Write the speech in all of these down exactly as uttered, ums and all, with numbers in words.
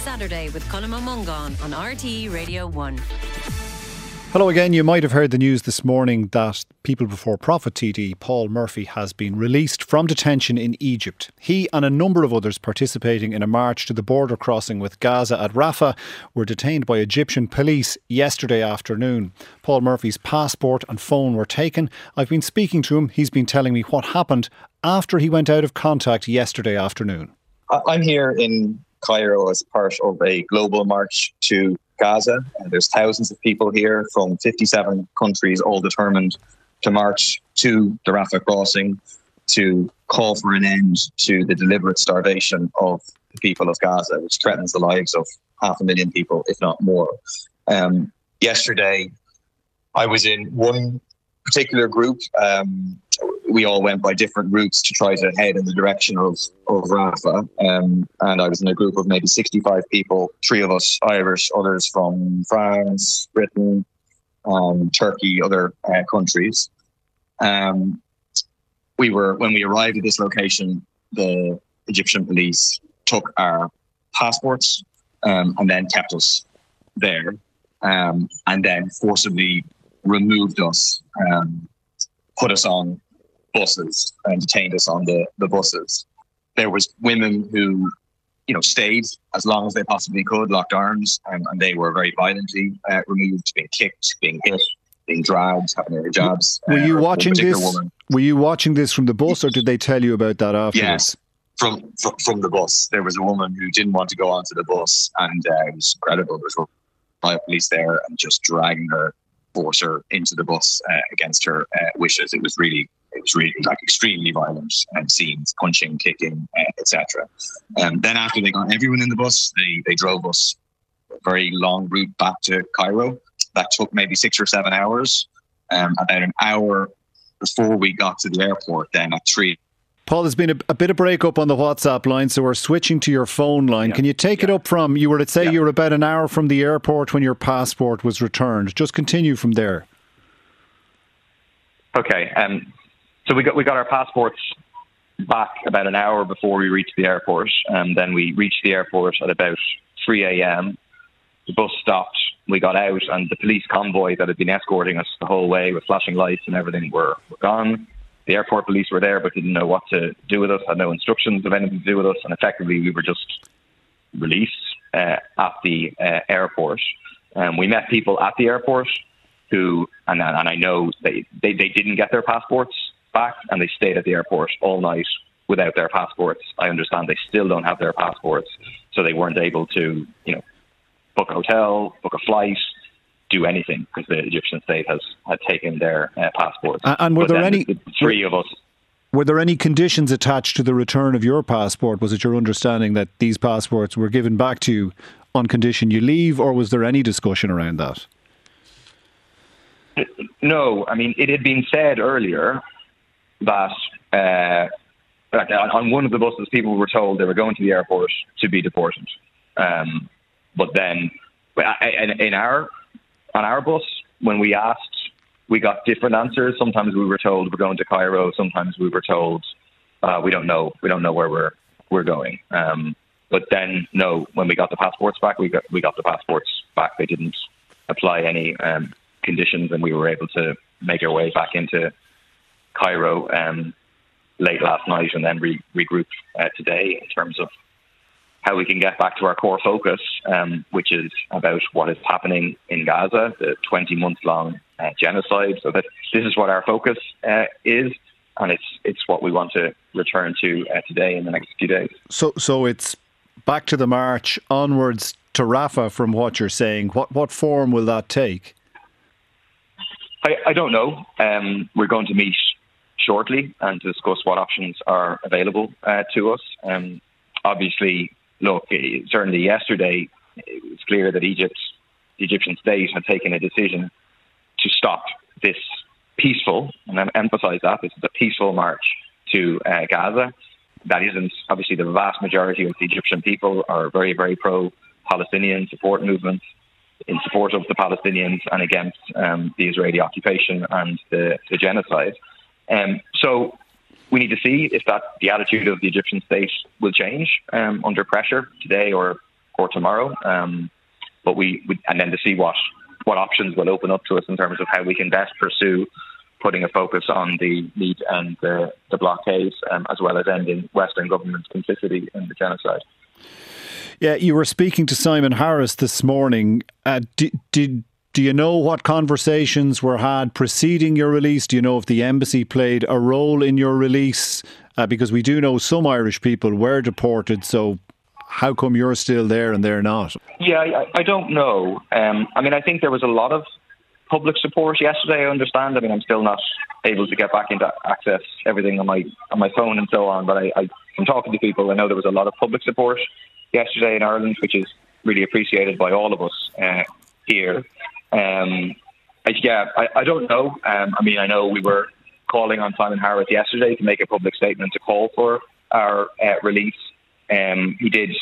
Saturday with Colm O'Mungan on R T É Radio one. Hello again. You might have heard the news this morning that People Before Profit T D Paul Murphy has been released from detention in Egypt. He and a number of others participating in a march to the border crossing with Gaza at Rafah were detained by Egyptian police yesterday afternoon. Paul Murphy's passport and phone were taken. I've been speaking to him. He's been telling me what happened after he went out of contact yesterday afternoon. I'm here in Cairo as part of a global march to Gaza. And there's thousands of people here from fifty-seven countries, all determined to march to the Rafah crossing to call for an end to the deliberate starvation of the people of Gaza, which threatens the lives of half a million people, if not more. Um, yesterday, I was in one particular group. Um, we all went by different routes to try to head in the direction of, of Rafah. Um, and I was in a group of maybe sixty-five people, three of us Irish, others from France, Britain, um, Turkey, other uh, countries. Um, we were, when we arrived at this location, the Egyptian police took our passports um, and then kept us there um, and then forcibly removed us, um, put us on buses and detained us on the, the buses. There was women who, you know, stayed as long as they possibly could, locked arms, and, and they were very violently uh, removed, being kicked, being hit, being dragged, having their jobs. Were you uh, watching this? Woman. Were you watching this from the bus, or did they tell you about that afterwards? Yes, from, from from the bus. There was a woman who didn't want to go onto the bus, and uh, it was incredible. There was riot police there and just dragging her, force her into the bus uh, against her uh, wishes. It was really, it was really like extremely violent um, scenes, punching, kicking, uh, et cetera. Um, then after they got everyone in the bus, they they drove us a very long route back to Cairo. That took maybe six or seven hours. Um, about an hour before we got to the airport, then at three. Paul, there's been a, a bit of break up on the WhatsApp line, so we're switching to your phone line. Yeah. Can you take yeah. it up from, you were, let's say yeah. you were about an hour from the airport when your passport was returned. Just continue from there. Okay. Um, so we got we got our passports back about an hour before we reached the airport. And then we reached the airport at about three a.m. The bus stopped. We got out, and the police convoy that had been escorting us the whole way with flashing lights and everything were, were gone. The airport police were there but didn't know what to do with us, had no instructions of anything to do with us, and effectively we were just released uh, at the uh, airport. Um, we met people at the airport who, and, and I know they, they, they didn't get their passports back, and they stayed at the airport all night without their passports. I understand they still don't have their passports, so they weren't able to, you know, book a hotel, book a flight, do anything, because the Egyptian state has had taken their uh, passports. And, and were but there any the, the three were, of us? Were there any conditions attached to the return of your passport? Was it your understanding that these passports were given back to you on condition you leave, or was there any discussion around that? No, I mean, it had been said earlier that uh, on one of the buses, people were told they were going to the airport to be deported. Um, but then, in our on our bus, when we asked, we got different answers. Sometimes we were told we're going to Cairo. Sometimes we were told uh, we don't know. We don't know where we're we're going. Um, but then, no, when we got the passports back, we got we got the passports back. They didn't apply any um, conditions, and we were able to make our way back into Cairo um, late last night, and then re- regroup uh, today in terms of how we can get back to our core focus, um, which is about what is happening in Gaza, the twenty-month-long uh, genocide. So that this is what our focus uh, is, and it's it's what we want to return to uh, today in the next few days. So, so it's back to the march, onwards to Rafah. From what you're saying, what what form will that take? I, I don't know. Um, we're going to meet shortly and discuss what options are available uh, to us. Um, obviously. Look, certainly yesterday, it was clear that Egypt, the Egyptian state, had taken a decision to stop this peaceful, and I emphasize that, this is a peaceful march to uh, Gaza. That isn't, obviously, the vast majority of the Egyptian people are very, very pro-Palestinian support movements in support of the Palestinians and against um, the Israeli occupation and the, the genocide. Um, so, we need to see if that the attitude of the Egyptian state will change um, under pressure today or for tomorrow. Um, but we, we and then to see what what options will open up to us in terms of how we can best pursue putting a focus on the meat and the, the blockade, um, as well as ending Western government complicity in the genocide. Yeah, you were speaking to Simon Harris this morning. Uh, did, did do you know what conversations were had preceding your release? Do you know if the embassy played a role in your release? Uh, because we do know some Irish people were deported, so how come you're still there and they're not? Yeah, I, I don't know. Um, I mean, I think there was a lot of public support yesterday, I understand. I mean, I'm still not able to get back into access everything on my on my phone and so on, but I, I, from talking to people, I know there was a lot of public support yesterday in Ireland, which is really appreciated by all of us uh, here. Um, I, yeah, I, I don't know. Um, I mean, I know we were calling on Simon Harris yesterday to make a public statement to call for our uh, release. Um, he did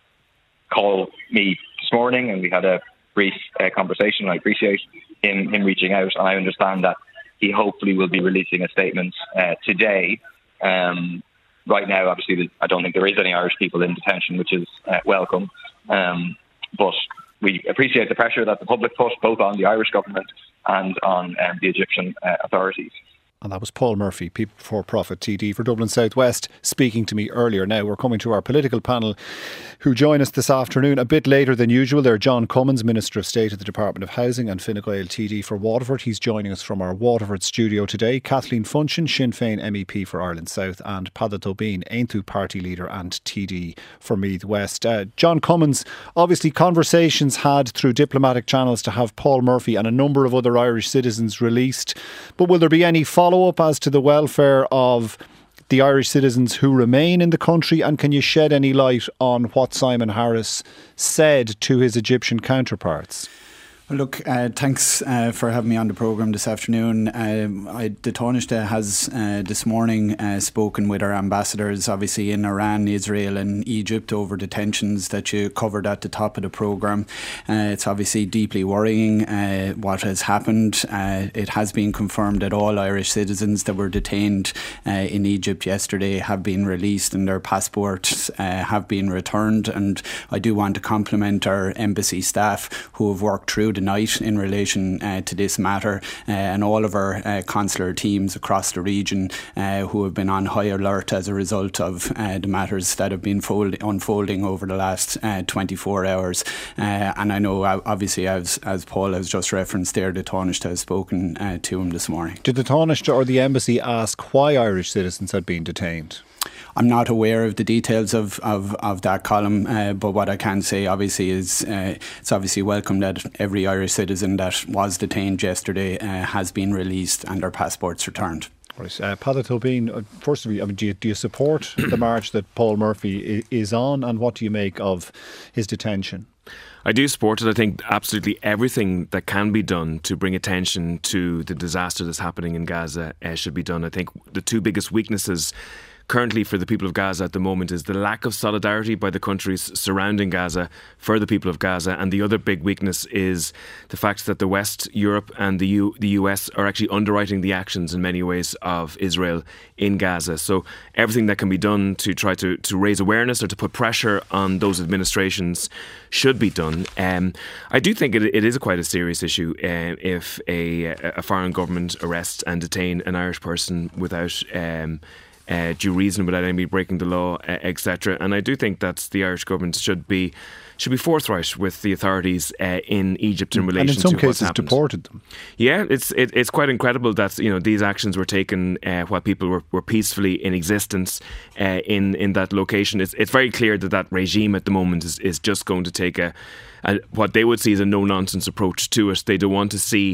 call me this morning and we had a brief uh, conversation. I appreciate him, him reaching out, and I understand that he hopefully will be releasing a statement uh, today. Um, right now, obviously, I don't think there is any Irish people in detention, which is uh, welcome. Um, but we appreciate the pressure that the public put both on the Irish government and on um, the Egyptian uh, authorities. And that was Paul Murphy, People Before Profit T D for Dublin South West, speaking to me earlier. Now we're coming to our political panel who join us this afternoon a bit later than usual. They're John Cummins, Minister of State at the Department of Housing, and Fine Gael T D for Waterford. He's joining us from our Waterford studio today. Kathleen Funchion, Sinn Féin M E P for Ireland South, and Peadar Tóibín, Aontú Party Leader and T D for Meath West. Uh, John Cummins, obviously conversations had through diplomatic channels to have Paul Murphy and a number of other Irish citizens released. But will there be any follow Follow-up as to the welfare of the Irish citizens who remain in the country, and can you shed any light on what Simon Harris said to his Egyptian counterparts? Well, look, uh, thanks uh, for having me on the programme this afternoon. Um, I, the Taoiseach has uh, this morning uh, spoken with our ambassadors, obviously in Iran, Israel and Egypt, over the tensions that you covered at the top of the programme. Uh, it's obviously deeply worrying uh, what has happened. Uh, it has been confirmed that all Irish citizens that were detained uh, in Egypt yesterday have been released and their passports uh, have been returned. And I do want to compliment our embassy staff who have worked through the night in relation uh, to this matter, uh, and all of our uh, consular teams across the region uh, who have been on high alert as a result of uh, the matters that have been fold- unfolding over the last uh, twenty-four hours. Uh, and I know, obviously, as, as Paul has just referenced there, the Taoiseach has spoken uh, to him this morning. Did the Taoiseach or the embassy ask why Irish citizens had been detained? I'm not aware of the details of, of, of that column, uh, but what I can say obviously is uh, it's obviously welcome that every Irish citizen that was detained yesterday uh, has been released and their passports returned. Right. Uh, Peadar Tóibín, first of all, I mean, do you, do you support the march that Paul Murphy is on, and what do you make of his detention? I do support it. I think absolutely everything that can be done to bring attention to the disaster that's happening in Gaza uh, should be done. I think the two biggest weaknesses currently for the people of Gaza at the moment is the lack of solidarity by the countries surrounding Gaza for the people of Gaza, and the other big weakness is the fact that the West, Europe and the U- the U S are actually underwriting the actions in many ways of Israel in Gaza. So everything that can be done to try to, to raise awareness or to put pressure on those administrations should be done. Um, I do think it, it is a quite a serious issue uh, if a, a foreign government arrests and detain an Irish person without um, Uh, due reason, without anybody breaking the law, uh, et cetera. And I do think that the Irish government should be should be forthright with the authorities uh, in Egypt in relation to what's happened. And in some cases deported them. Yeah, it's it, it's quite incredible that, you know, these actions were taken uh, while people were, were peacefully in existence uh, in in that location. It's it's very clear that that regime at the moment is, is just going to take a Uh, what they would see as a no-nonsense approach to it. They don't want to see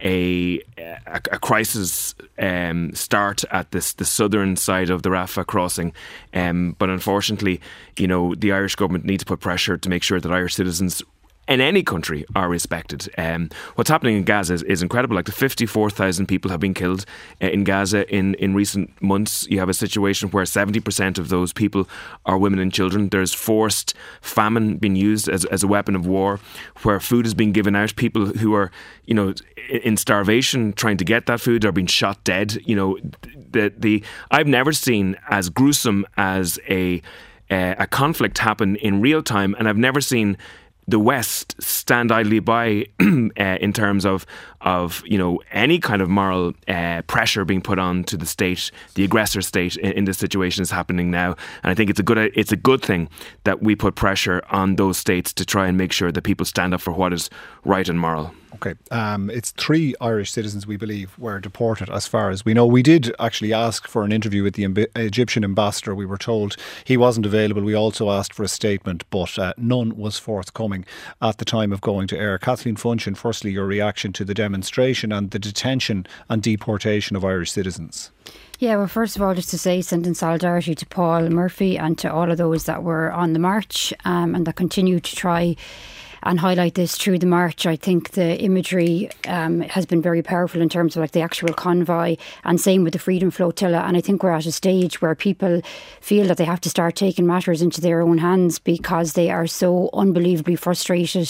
a a, a crisis um, start at this the southern side of the Rafah crossing. Um, but unfortunately, you know, the Irish government need to put pressure to make sure that Irish citizens in any country are respected. Um, what's happening in Gaza is, is incredible. Like, the fifty-four thousand people have been killed uh, in Gaza in, in recent months. You have a situation where seventy percent of those people are women and children. There's forced famine being used as, as a weapon of war, where food is being given out. People who are, you know, in starvation trying to get that food are being shot dead. You know, the the I've never seen as gruesome as a uh, a conflict happen in real time, and I've never seen the West stand idly by uh, in terms of of you know any kind of moral uh, pressure being put on to the state, the aggressor state, in, in this situation is happening now. And I think it's a good it's a good thing that we put pressure on those states to try and make sure that people stand up for what is right and moral. Okay, um, it's three Irish citizens, we believe, were deported as far as we know. We did actually ask for an interview with the Amb- Egyptian ambassador. We were told he wasn't available. We also asked for a statement, but uh, none was forthcoming at the time of going to air. Kathleen Funchion, firstly, your reaction to the demonstration and the detention and deportation of Irish citizens. Yeah, well, first of all, just to say, send in solidarity to Paul Murphy and to all of those that were on the march um, and that continue to try and highlight this through the march. I think the imagery um, has been very powerful in terms of like the actual convoy, and same with the Freedom Flotilla. And I think we're at a stage where people feel that they have to start taking matters into their own hands because they are so unbelievably frustrated,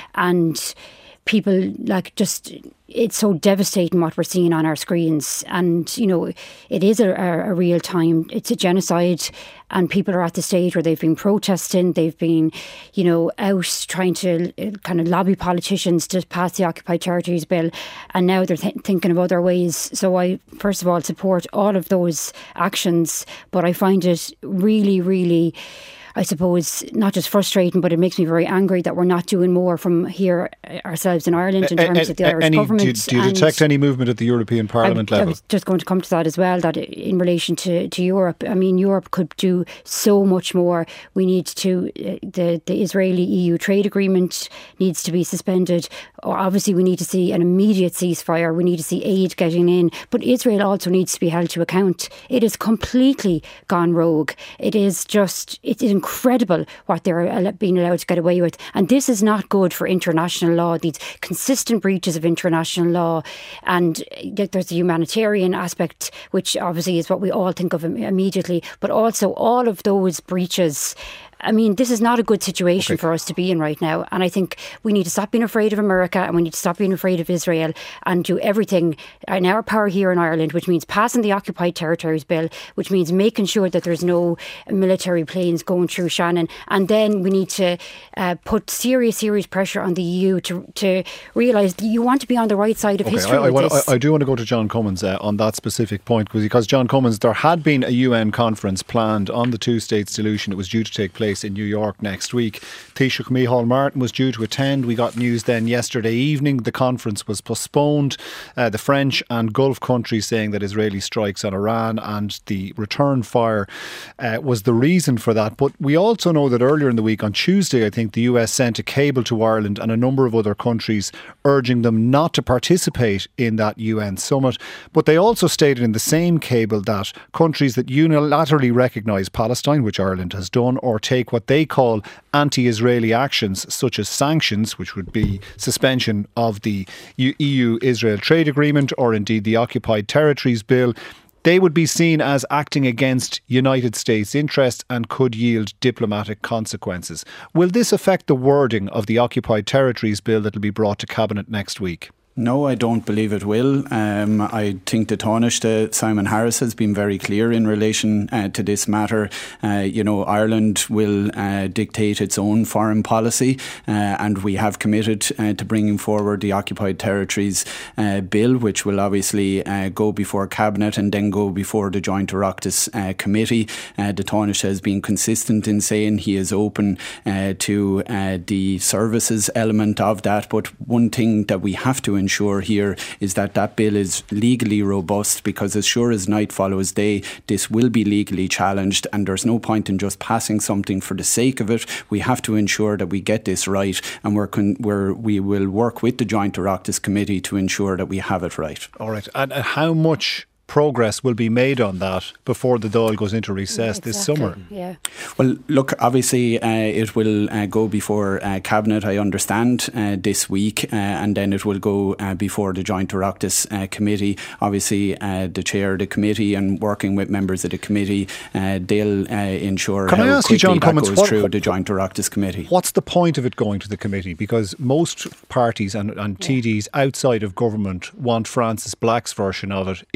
and people like just, it's so devastating what we're seeing on our screens. And, you know, it is a, a, a real time, it's a genocide, and people are at the stage where they've been protesting, they've been, you know, out trying to kind of lobby politicians to pass the Occupied Territories Bill, and now they're th- thinking of other ways. So I, first of all, support all of those actions, but I find it really, really, I suppose, not just frustrating, but it makes me very angry that we're not doing more from here ourselves in Ireland in terms uh, uh, of the Irish any, government. Do, do you and detect any movement at the European Parliament I, level? I was just going to come to that as well, that in relation to, to Europe, I mean, Europe could do so much more. We need to, uh, the, the Israeli-E U trade agreement needs to be suspended. Obviously, we need to see an immediate ceasefire. We need to see aid getting in. But Israel also needs to be held to account. It has completely gone rogue. It is just, it is incredible what they're being allowed to get away with. And this is not good for international law, these consistent breaches of international law. And there's the humanitarian aspect, which obviously is what we all think of immediately, but also all of those breaches. I mean, this is not a good situation okay. for us to be in right now. And I think we need to stop being afraid of America, and we need to stop being afraid of Israel, and do everything in our power here in Ireland, which means passing the Occupied Territories Bill, which means making sure that there's no military planes going through Shannon. And then we need to uh, put serious, serious pressure on the E U to, to realise that you want to be on the right side of okay. history. I, I, with this. I, I do want to go to John Cummins uh, on that specific point, because John Cummins, there had been a U N conference planned on the two-state solution. It was due to take place in New York next week. Taoiseach Micheál Martin was due to attend. We got news then yesterday evening the conference was postponed. Uh, the French and Gulf countries saying that Israeli strikes on Iran and the return fire uh, was the reason for that. But we also know that earlier in the week, on Tuesday, I think the U S sent a cable to Ireland and a number of other countries urging them not to participate in that U N summit. But they also stated in the same cable that countries that unilaterally recognise Palestine, which Ireland has done, or take what they call anti-Israeli actions such as sanctions, which would be suspension of the E U-Israel trade agreement, or indeed the Occupied Territories Bill, they would be seen as acting against United States interests and could yield diplomatic consequences. Will this affect the wording of the Occupied Territories Bill that will be brought to Cabinet next week? No, I don't believe it will. Um, I think the Taoiseach, Simon Harris, has been very clear in relation uh, to this matter. Uh, you know, Ireland will uh, dictate its own foreign policy, uh, and we have committed uh, to bringing forward the Occupied Territories uh, Bill, which will obviously uh, go before Cabinet and then go before the Joint Oireachtas uh, Committee. Uh, the Taoiseach has been consistent in saying he is open uh, to uh, the services element of that, but one thing that we have to ensure ensure here is that that bill is legally robust, because as sure as night follows day, this will be legally challenged, and there's no point in just passing something for the sake of it. We have to ensure that we get this right, and we're, con- we're we will work with the Joint Oireachtas Committee to ensure that we have it right. All right. And how much progress will be made on that before the Dáil goes into recess yeah, exactly. this summer? Yeah. Well, look, obviously uh, it will uh, go before uh, Cabinet, I understand, uh, this week, uh, and then it will go uh, before the Joint Oireachtas uh, Committee. Obviously, uh, the chair of the committee and working with members of the committee, uh, they'll uh, ensure Can how I ask quickly you, John that Cummins, goes what, through the Joint Oireachtas Committee. What's the point of it going to the committee? Because most parties and, and T Ds outside of government want Francis Black's version of it, including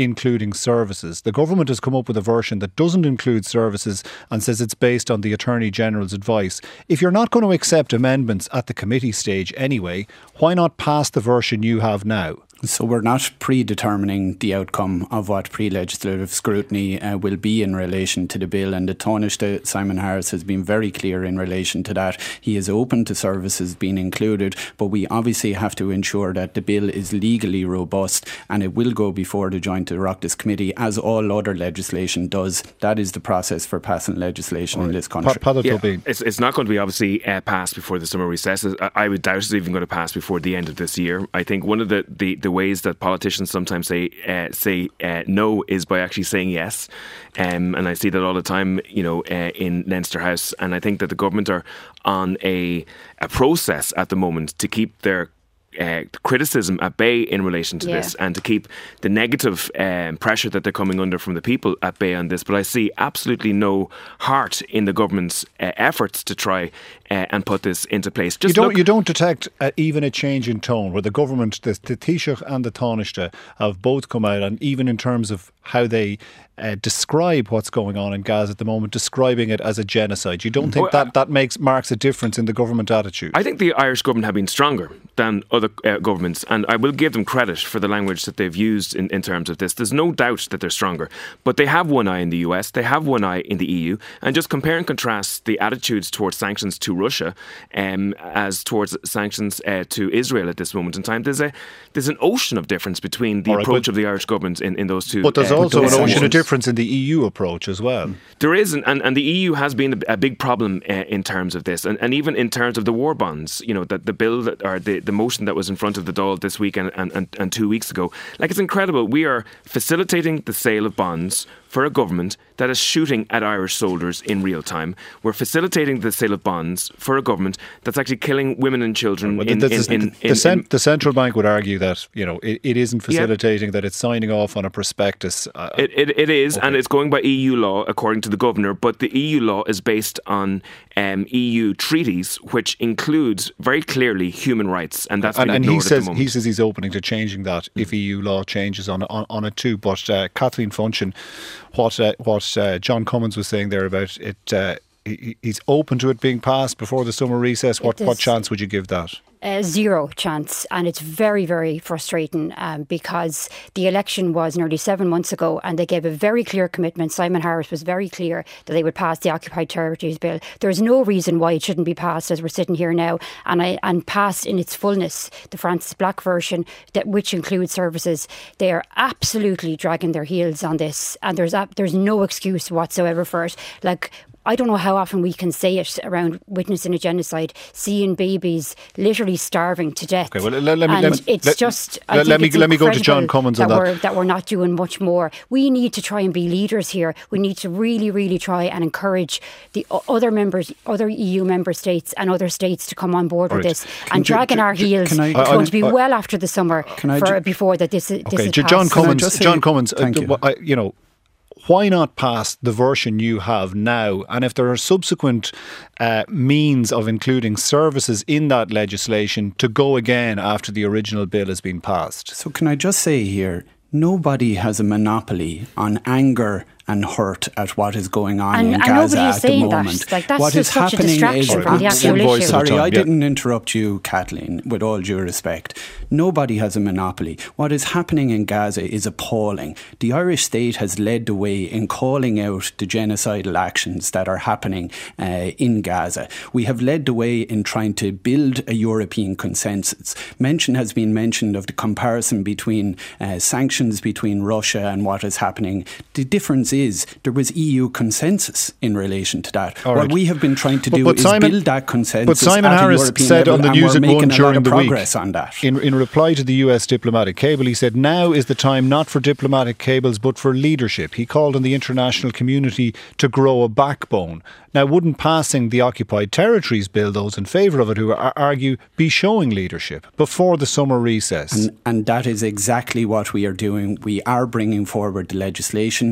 including services. The government has come up with a version that doesn't include services and says it's based on the Attorney General's advice. If you're not going to accept amendments at the committee stage anyway, why not pass the version you have now? So we're not predetermining the outcome of what pre-legislative scrutiny uh, will be in relation to the bill, and the Taoiseach Simon Harris has been very clear in relation to that. He is open to services being included, but we obviously have to ensure that the bill is legally robust, and it will go before the Joint Oireachtas Committee, as all other legislation does. That is the process for passing legislation right. in this country. Pa- yeah, it's, it's not going to be obviously uh, passed before the summer recess. I, I would doubt it's even going to pass before the end of this year. I think one of the, the, the ways that politicians sometimes say uh, say uh, no is by actually saying yes, um, and I see that all the time, you know, uh, in Leinster House. And I think that the government are on a a process at the moment to keep their Uh, criticism at bay in relation to yeah. this, and to keep the negative um, pressure that they're coming under from the people at bay on this. But I see absolutely no heart in the government's uh, efforts to try uh, and put this into place. Just you don't look- you don't detect uh, even a change in tone where the government, the, the Taoiseach and the Taoiseach, have both come out, and even in terms of how they uh, describe what's going on in Gaza at the moment, describing it as a genocide. You don't think well, that that makes marks a difference in the government attitude? I think the Irish government have been stronger than other uh, governments, and I will give them credit for the language that they've used in, in terms of this. There's no doubt that they're stronger, but they have one eye in the U S, they have one eye in the E U, and just compare and contrast the attitudes towards sanctions to Russia um, as towards sanctions uh, to Israel at this moment in time. There's a there's an ocean of difference between the right, approach but, of the Irish government in, in those two. But there's uh, also an sanctions. ocean of difference in the E U approach as well. There is, and, and the E U has been a, a big problem uh, in terms of this, and, and even in terms of the war bonds. You know, that the bill that, or the, the motion that was in front of the Dáil this week and, and, and, and two weeks ago. Like, it's incredible. We are facilitating the sale of bonds for a government that is shooting at Irish soldiers in real time. We're facilitating the sale of bonds for a government that's actually killing women and children. Well, in, the, in, the, in, the, in, cent, in, the central bank would argue that, you know, it, it isn't facilitating, yeah. that it's signing off on a prospectus. Uh, it, it, it is, okay. and it's going by E U law, according to the governor. But the E U law is based on um, E U treaties, which includes very clearly human rights, and that's been and, and ignored he says at the moment. he says he's opening to changing that mm. if E U law changes on on, on it too. But uh, Kathleen Funchion, what uh, what uh, John Cummins was saying there about it, uh, he, he's open to it being passed before the summer recess. What what chance would you give that? Uh, zero chance, and it's very, very frustrating um, because the election was nearly seven months ago, and they gave a very clear commitment. Simon Harris was very clear that they would pass the Occupied Territories Bill. There's no reason why it shouldn't be passed as we're sitting here now, and I, and passed in its fullness. The Francis Black version, that which includes services, they are absolutely dragging their heels on this, and there's there's no excuse whatsoever for it. Like, I don't know how often we can say it around witnessing a genocide, seeing babies literally starving to death. Okay, well, let, let me, and let me, it's let, just, let, I let me it's let me go to John Cummins on that. that. We're, that we're not doing much more. We need to try and be leaders here. We need to really, really try and encourage the other members, other E U member states and other states to come on board All with right. this. Can and you, dragging ju- our ju- heels, I, it's I, going to be I, well after the summer for, ju- before that this, this okay, is John passed. Cummins, John Cummins, thank uh, you. I, you know, why not pass the version you have now? And if there are subsequent uh, means of including services in that legislation, to go again after the original bill has been passed. So can I just say here, nobody has a monopoly on anger and hurt at what is going on and, in and Gaza nobody is at the saying moment. That. Like, that's what just is such a happening distraction is from the actual issue. Sorry, time, I yeah. didn't interrupt you, Kathleen, with all due respect. Nobody has a monopoly. What is happening in Gaza is appalling. The Irish state has led the way in calling out the genocidal actions that are happening uh, in Gaza. We have led the way in trying to build a European consensus. Mention has been mentioned of the comparison between uh, sanctions between Russia and what is happening. The difference is there was E U consensus in relation to that. All what right. we have been trying to but, do but is Simon, build that consensus. But Simon at Harris a European said level, on the and news we're at one making during the progress week, on that. in, in reply to the U S diplomatic cable, he said, now is the time not for diplomatic cables but for leadership. He called on the international community to grow a backbone. Now, wouldn't passing the Occupied Territories Bill, those in favour of it who are, argue, be showing leadership before the summer recess? And, and that is exactly what we are doing. We are bringing forward the legislation. The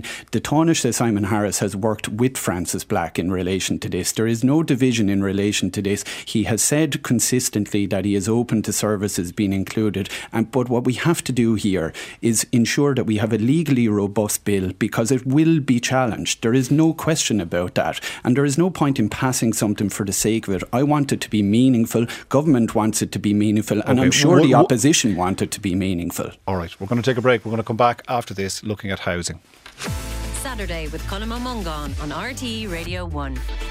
Taoiseach Simon Harris has worked with Francis Black in relation to this. There is no division in relation to this. He has said consistently that he is open to services being included. And but what we have to do here is ensure that we have a legally robust bill, because it will be challenged. There is no question about that. And there is no point in passing something for the sake of it. I want it to be meaningful. Government wants it to be meaningful. And okay. I'm sure well, the well, opposition want it to be meaningful. All right, we're going to take a break. We're going to come back after this looking at housing. Saturday with Colm O'Mungan on R T E Radio one.